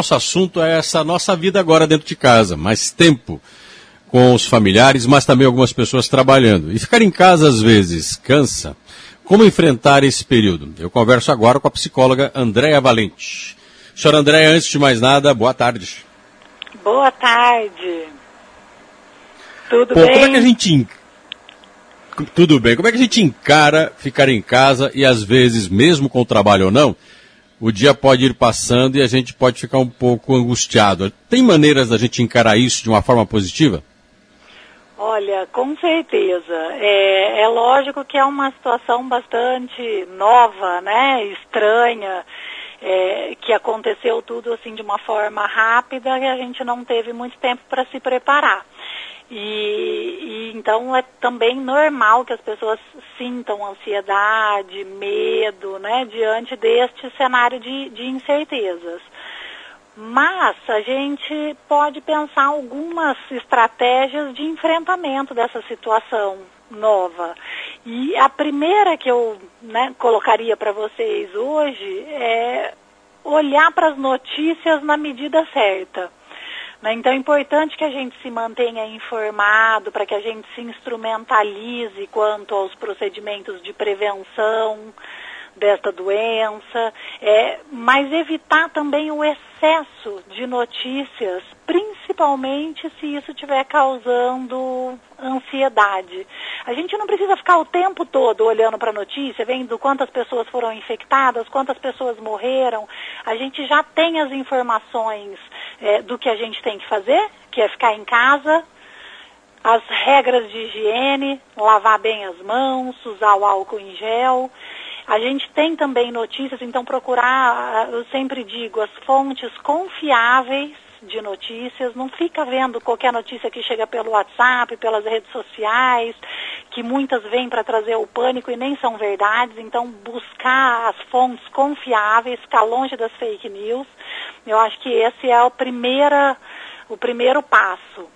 Nosso assunto é essa nossa vida agora dentro de casa, mais tempo com os familiares, mas também algumas pessoas trabalhando. E ficar em casa às vezes cansa. Como enfrentar esse período? Eu converso agora com a psicóloga Andréa Valente. Senhora Andréa, antes de mais nada, boa tarde. Boa tarde. Tudo bem? Como é que a gente... Tudo bem. Como é que a gente encara ficar em casa e às vezes, mesmo com o trabalho ou não, o dia pode ir passando e a gente pode ficar um pouco angustiado? Tem maneiras da gente encarar isso de uma forma positiva? Olha, com certeza. É lógico que é uma situação bastante nova, né? Estranha, que aconteceu tudo assim de uma forma rápida e a gente não teve muito tempo para se preparar. E então é também normal que as pessoas sintam ansiedade, medo, né, diante deste cenário de incertezas. Mas a gente pode pensar algumas estratégias de enfrentamento dessa situação nova. E a primeira que eu, colocaria para vocês hoje é olhar para as notícias na medida certa. Então é importante que a gente se mantenha informado, para que a gente se instrumentalize quanto aos procedimentos de prevenção desta doença, mas evitar também o excesso de notícias, principalmente se isso estiver causando ansiedade. A gente não precisa ficar o tempo todo olhando para a notícia, vendo quantas pessoas foram infectadas, quantas pessoas morreram. A gente já tem as informações do que a gente tem que fazer, que é ficar em casa, as regras de higiene, lavar bem as mãos, usar o álcool em gel. A gente tem também notícias, então procurar, eu sempre digo, as fontes confiáveis de notícias, não fica vendo qualquer notícia que chega pelo WhatsApp, pelas redes sociais, que muitas vêm para trazer o pânico e nem são verdades, então buscar as fontes confiáveis, ficar longe das fake news, eu acho que esse é o primeiro passo.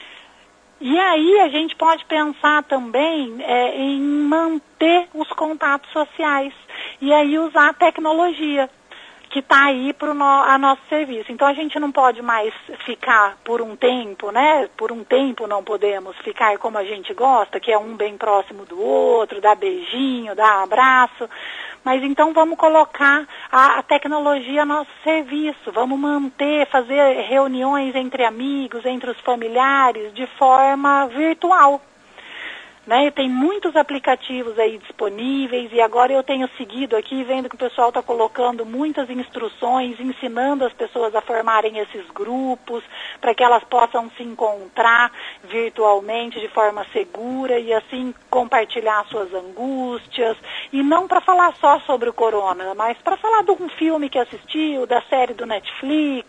E aí a gente pode pensar também em manter os contatos sociais e aí usar a tecnologia que está aí para a nosso serviço. Então a gente não pode mais ficar por um tempo, né? Por um tempo não podemos ficar como a gente gosta, que é um bem próximo do outro, dar beijinho, dar abraço. Mas então vamos colocar a tecnologia a nosso serviço, vamos fazer reuniões entre amigos, entre os familiares, de forma virtual. Né? Tem muitos aplicativos aí disponíveis e agora eu tenho seguido aqui, vendo que o pessoal está colocando muitas instruções, ensinando as pessoas a formarem esses grupos, para que elas possam se encontrar virtualmente de forma segura e assim compartilhar suas angústias. E não para falar só sobre o corona, mas para falar de um filme que assistiu, da série do Netflix,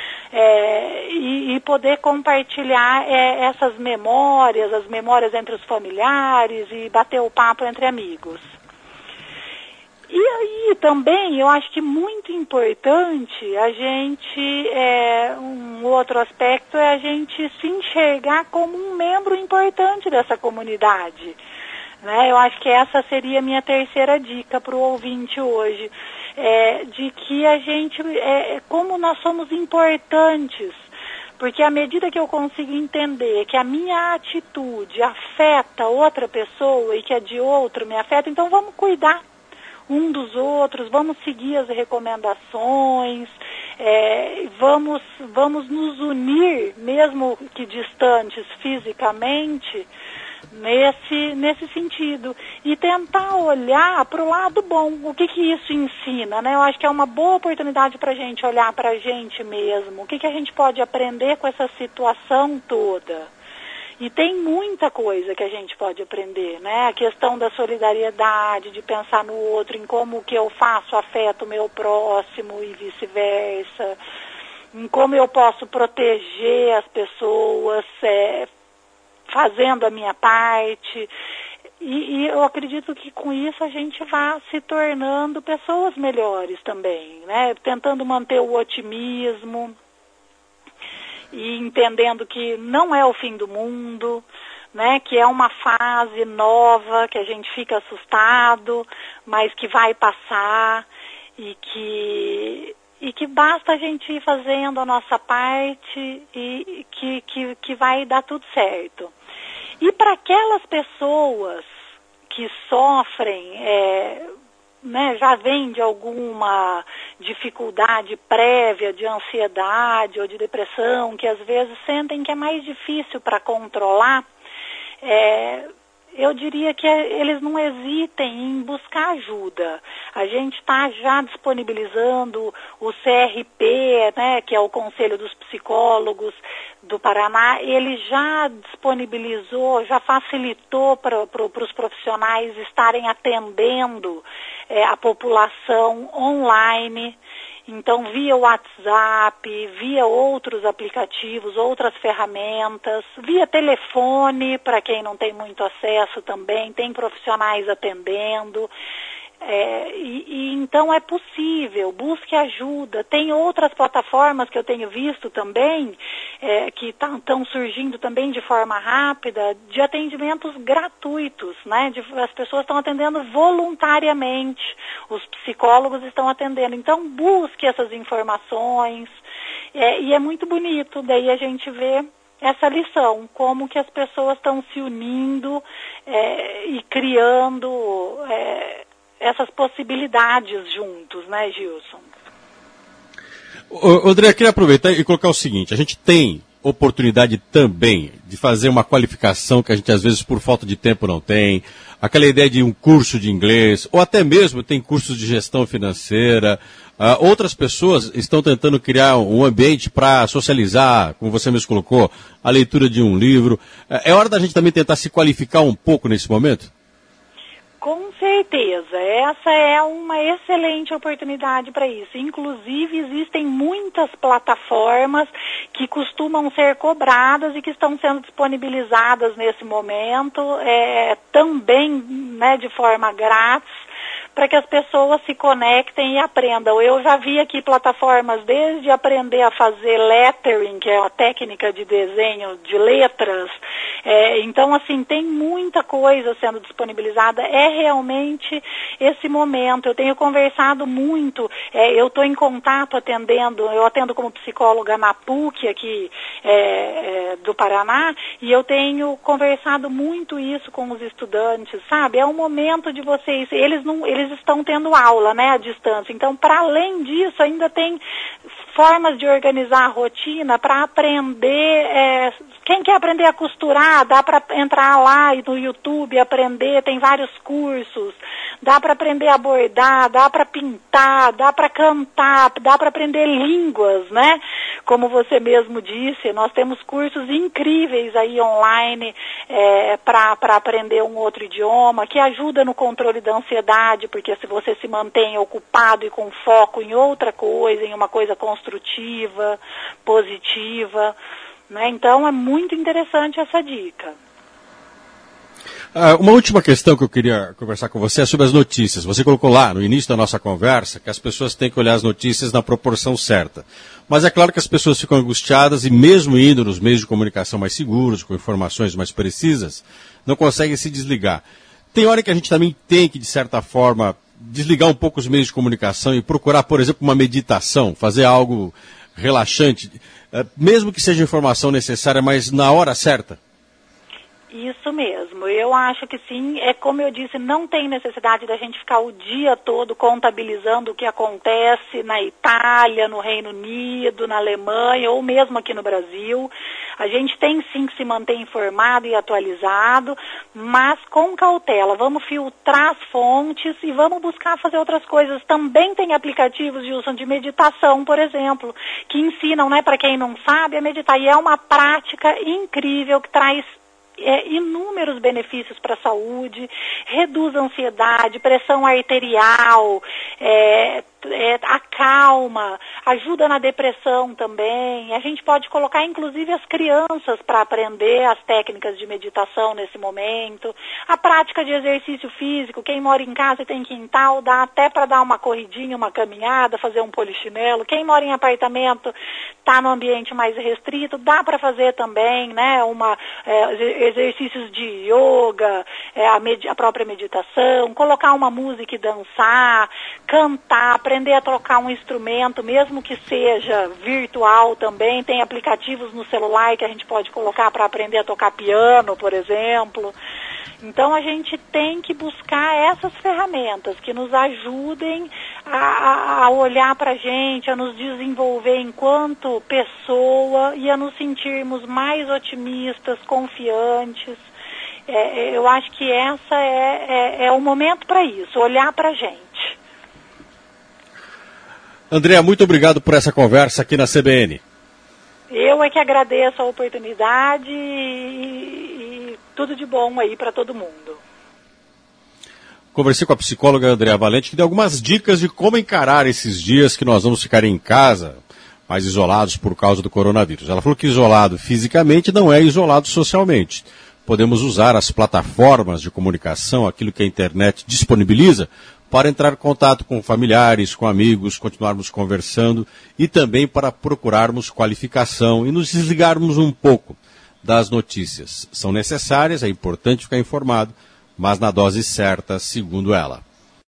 e poder compartilhar essas memórias, as memórias entre os familiares e bater o papo entre amigos. E aí também eu acho que muito importante a gente, um outro aspecto é a gente se enxergar como um membro importante dessa comunidade. Né? Eu acho que essa seria a minha terceira dica para o ouvinte hoje. De que a gente, como nós somos importantes, porque à medida que eu consigo entender que a minha atitude afeta outra pessoa e que a de outro me afeta, então vamos cuidar um dos outros, vamos seguir as recomendações, vamos nos unir, mesmo que distantes fisicamente, nesse sentido, e tentar olhar para o lado bom, o que isso ensina, né? Eu acho que é uma boa oportunidade para a gente olhar para a gente mesmo, o que a gente pode aprender com essa situação toda. E tem muita coisa que a gente pode aprender, né? A questão da solidariedade, de pensar no outro, em como o que eu faço afeta o meu próximo e vice-versa, em como eu posso proteger as pessoas, fazendo a minha parte, e eu acredito que com isso a gente vai se tornando pessoas melhores também, né? Tentando manter o otimismo e entendendo que não é o fim do mundo, né? Que é uma fase nova, que a gente fica assustado, mas que vai passar e e que basta a gente ir fazendo a nossa parte e que vai dar tudo certo. E para aquelas pessoas que sofrem, já vem de alguma dificuldade prévia de ansiedade ou de depressão, que às vezes sentem que é mais difícil para controlar, eu diria que eles não hesitem em buscar ajuda. A gente está já disponibilizando o CRP, que é o Conselho dos Psicólogos do Paraná, ele já disponibilizou, já facilitou para os profissionais estarem atendendo a população online. Então, via WhatsApp, via outros aplicativos, outras ferramentas, via telefone, para quem não tem muito acesso também, tem profissionais atendendo. Então é possível, busque ajuda. Tem outras plataformas que eu tenho visto também, que estão surgindo também de forma rápida, de atendimentos gratuitos, as pessoas estão atendendo voluntariamente, os psicólogos estão atendendo. Então busque essas informações, e é muito bonito, daí a gente vê essa lição, como que as pessoas estão se unindo e criando essas possibilidades juntos, Gilson? André, eu queria aproveitar e colocar o seguinte: a gente tem oportunidade também de fazer uma qualificação que a gente às vezes por falta de tempo não tem, aquela ideia de um curso de inglês, ou até mesmo tem cursos de gestão financeira. Outras pessoas estão tentando criar um ambiente para socializar, como você mesmo colocou, a leitura de um livro. É hora da gente também tentar se qualificar um pouco nesse momento? Com certeza, essa é uma excelente oportunidade para isso. Inclusive, existem muitas plataformas que costumam ser cobradas e que estão sendo disponibilizadas nesse momento, também de forma grátis, para que as pessoas se conectem e aprendam. Eu já vi aqui plataformas desde aprender a fazer lettering, que é a técnica de desenho de letras. Então, assim, tem muita coisa sendo disponibilizada. É realmente esse momento. Eu tenho conversado muito, eu estou em contato eu atendo como psicóloga na PUC aqui do Paraná, e eu tenho conversado muito isso com os estudantes, sabe? É um momento de vocês, eles estão tendo aula, à distância. Então, para além disso, ainda tem formas de organizar a rotina para aprender. Quem quer aprender a costurar, dá para entrar lá no YouTube e aprender, tem vários cursos. Dá para aprender a bordar, dá para pintar, dá para cantar, dá para aprender línguas, Como você mesmo disse, nós temos cursos incríveis aí online para aprender um outro idioma, que ajuda no controle da ansiedade, porque se você se mantém ocupado e com foco em outra coisa, em uma coisa construtiva, positiva, Então é muito interessante essa dica. Uma última questão que eu queria conversar com você é sobre as notícias. Você colocou lá no início da nossa conversa que as pessoas têm que olhar as notícias na proporção certa. Mas é claro que as pessoas ficam angustiadas e mesmo indo nos meios de comunicação mais seguros, com informações mais precisas, não conseguem se desligar. Tem hora que a gente também tem que, de certa forma, desligar um pouco os meios de comunicação e procurar, por exemplo, uma meditação, fazer algo relaxante, mesmo que seja informação necessária, mas na hora certa. Isso mesmo, eu acho que sim, como eu disse, não tem necessidade da gente ficar o dia todo contabilizando o que acontece na Itália, no Reino Unido, na Alemanha ou mesmo aqui no Brasil. A gente tem sim que se manter informado e atualizado, mas com cautela. Vamos filtrar as fontes e vamos buscar fazer outras coisas. Também tem aplicativos de meditação, por exemplo, que ensinam, para quem não sabe, a meditar. E é uma prática incrível que traz inúmeros benefícios para a saúde, reduz a ansiedade, pressão arterial, acalma, ajuda na depressão também. A gente pode colocar inclusive as crianças para aprender as técnicas de meditação nesse momento. A prática de exercício físico, quem mora em casa e tem quintal, dá até para dar uma corridinha, uma caminhada, fazer um polichinelo. Quem mora em apartamento, está no ambiente mais restrito, dá para fazer também, exercícios de yoga, a própria meditação, colocar uma música e dançar, cantar, aprender a tocar um instrumento, mesmo que seja virtual também. Tem aplicativos no celular que a gente pode colocar para aprender a tocar piano, por exemplo. Então a gente tem que buscar essas ferramentas que nos ajudem a olhar para a gente, a nos desenvolver enquanto pessoa e a nos sentirmos mais otimistas, confiantes. Eu acho que essa é o momento para isso, olhar para a gente. Andréa, muito obrigado por essa conversa aqui na CBN. Eu é que agradeço a oportunidade e tudo de bom aí para todo mundo. Conversei com a psicóloga Andréa Valente, que deu algumas dicas de como encarar esses dias que nós vamos ficar em casa, mais isolados por causa do coronavírus. Ela falou que isolado fisicamente não é isolado socialmente. Podemos usar as plataformas de comunicação, aquilo que a internet disponibiliza, para entrar em contato com familiares, com amigos, continuarmos conversando e também para procurarmos qualificação e nos desligarmos um pouco das notícias. São necessárias, é importante ficar informado, mas na dose certa, segundo ela.